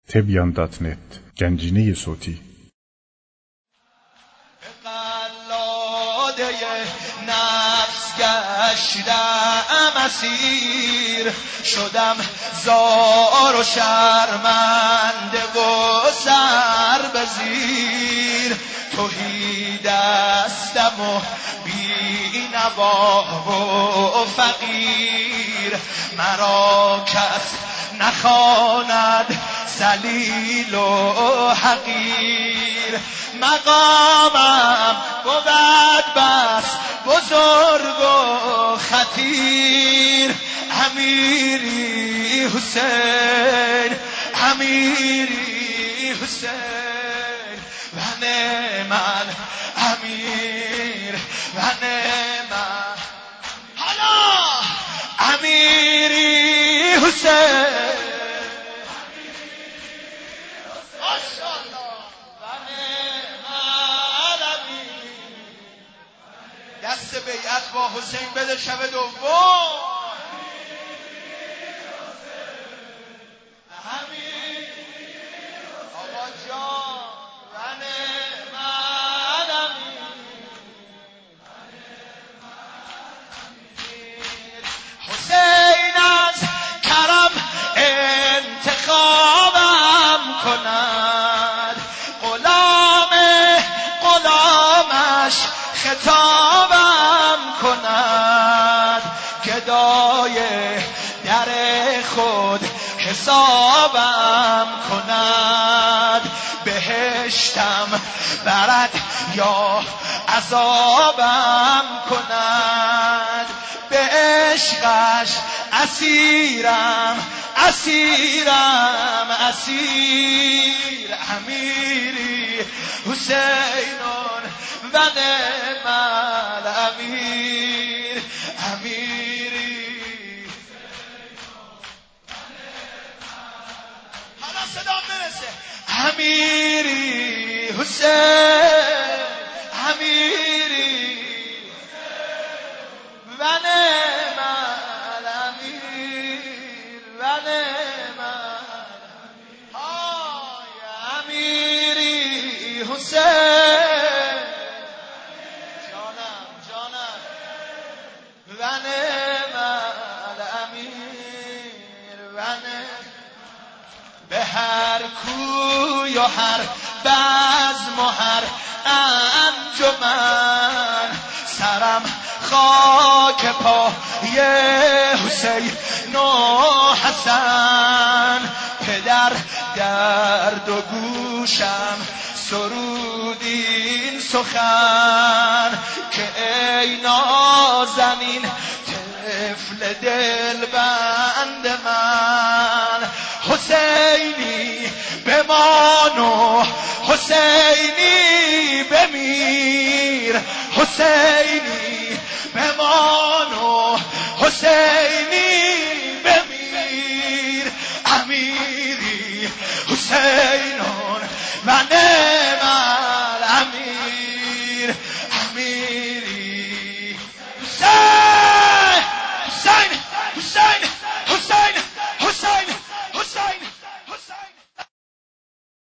tbyan.net گنجینه صوتی. قلاده نفس گشتم اسیر، شدم زار و شرمنده و سر به زیر. تهی دستم و بی نوا و فقیر، مرا کس نخواند ذلیل و حقیر. مقامم بود بس بزرگ و خطیر، امیری حسین، امیری حسین و نعم الامیر و نعم حالا امیری حسین. دست بیعت با حسین بده شب دوم. آقا جان و نعم الامیر. حسین از کرم انتخابم کند، غلامش خطابم کند. گدای در خود حسابم کند، بهشتم برد یا عذابم کند. به عشقش اسیرم اسیرم اسیر، امیری حسینون و نعم الامیر. امیری حالا صدا برسه. امیری حسین، امیری و نعم الامیر و نعم الامیر. امیری حسین، جانم و نعم الامیر و نعم. به هر کوی و هر بزم و هر انجمن، سرم خاک پای حسین و حسن. پدر در دو گوشم سرودین سخن، که ای نازنین طفل دلبند من. حسینی بمان و حسینی بمیر، حسینی بمان و حسینی بمیر. امیری حسینون و نعم الامیر. امیر